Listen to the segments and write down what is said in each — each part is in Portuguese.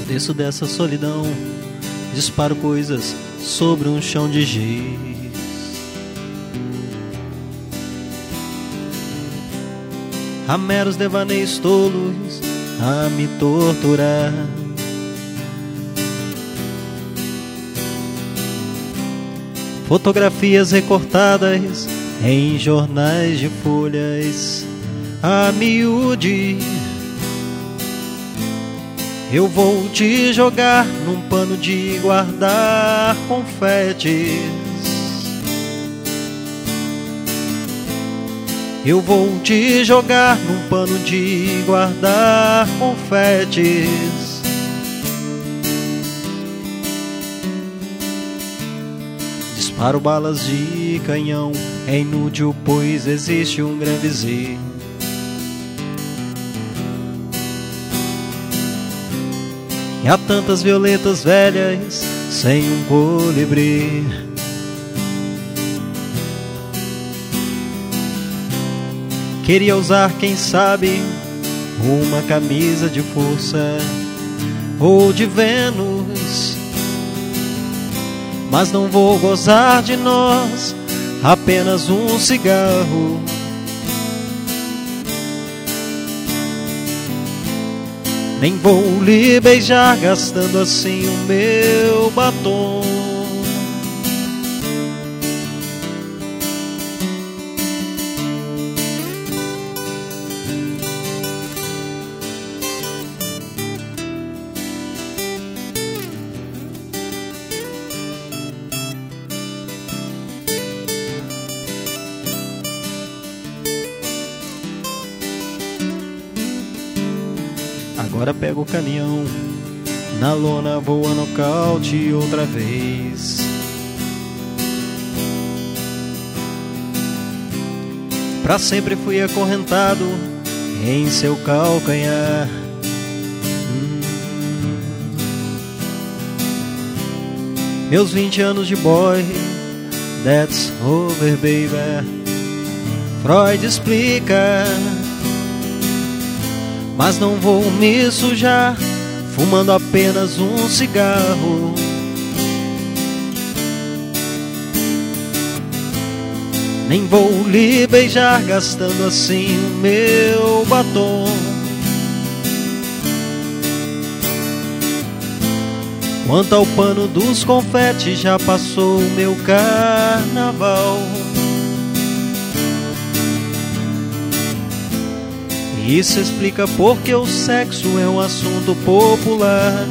Desço dessa solidão, disparo coisas sobre um chão de giz. Há meros devaneios tolos a me torturar. Fotografias recortadas em jornais de folhas a miúde. Eu vou te jogar num pano de guardar confetes. Eu vou te jogar num pano de guardar confetes. Disparo balas de canhão, é inútil pois existe um Gran Vizir. E há tantas violetas velhas sem um colibri. Queria usar, quem sabe, uma camisa de força ou de Vênus, mas não vou gozar de nós, apenas um cigarro. Nem vou lhe beijar, gastando assim o meu batom. Agora pego o caminhão, na lona vou a nocaute outra vez. Pra sempre fui acorrentado em seu calcanhar. Meus 20 anos de boy, that's over, baby. Freud explica, mas não vou me sujar, fumando apenas um cigarro. Nem vou lhe beijar, gastando assim o meu batom. Quanto ao pano dos confetes, já passou o meu carnaval. Isso explica porque o sexo é um assunto popular.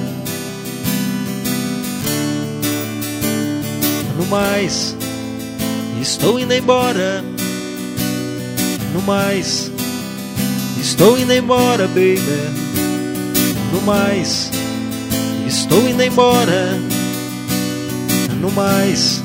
No mais, estou indo embora. No mais, estou indo embora, baby. No mais, estou indo embora. No mais,